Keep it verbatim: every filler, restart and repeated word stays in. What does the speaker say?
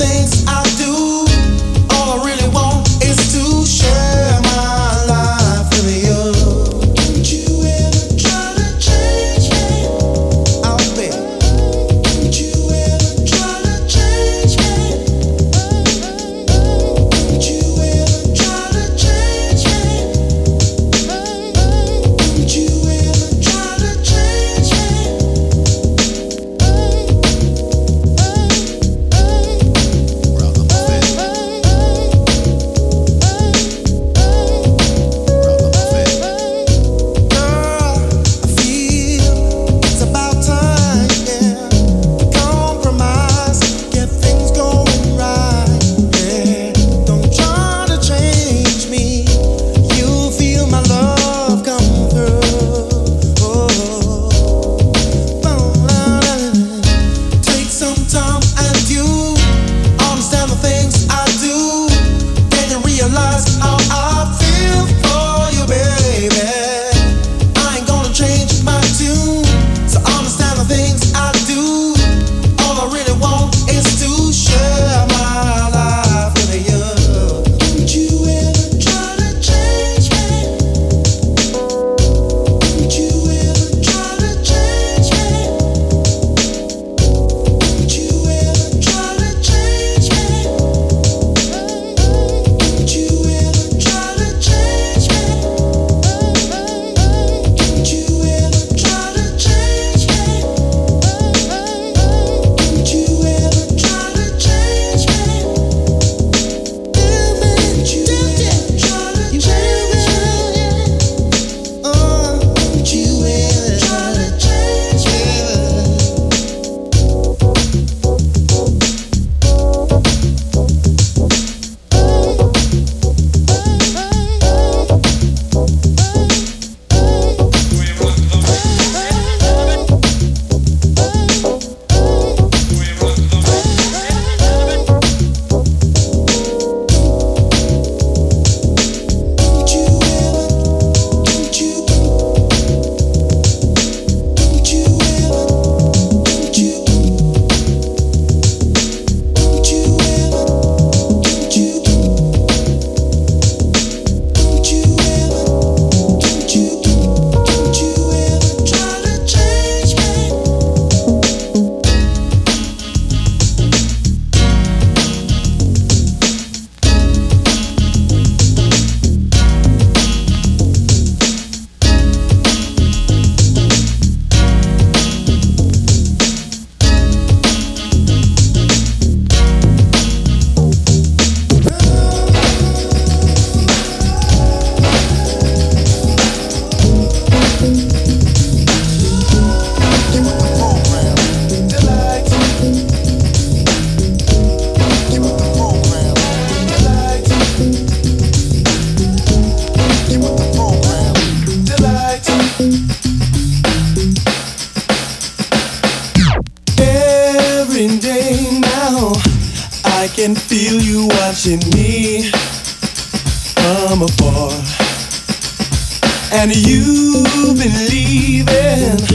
things I do, all I really want is to share my life with you. Don't you ever try to change me, I'll bet. Don't you ever try to change me. Don't you ever try to change me. Don't you ever try to change me. Every day now, I can feel you watching me from afar, and you've been leaving